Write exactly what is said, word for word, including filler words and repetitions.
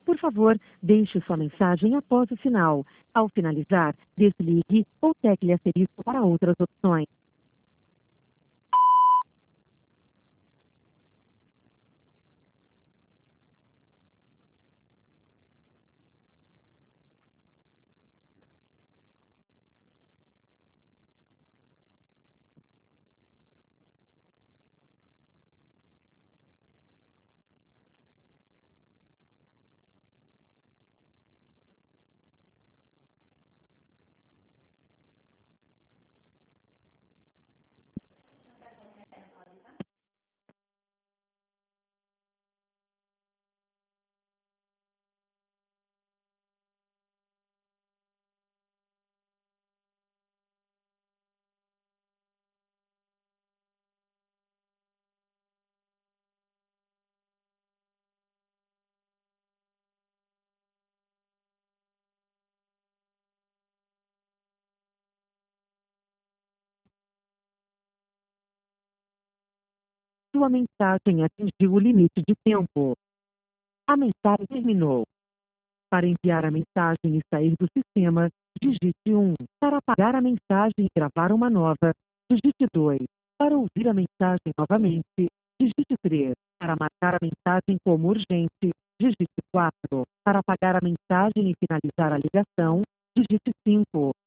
Por favor, deixe sua mensagem após o sinal. Ao finalizar, desligue ou tecle asterisco para outras opções. Sua mensagem atingiu o limite de tempo. A mensagem terminou. Para enviar a mensagem e sair do sistema, digite um. Para apagar a mensagem e gravar uma nova, digite dois. Para ouvir a mensagem novamente, digite três. Para marcar a mensagem como urgente, digite quatro. Para apagar a mensagem e finalizar a ligação, digite cinco.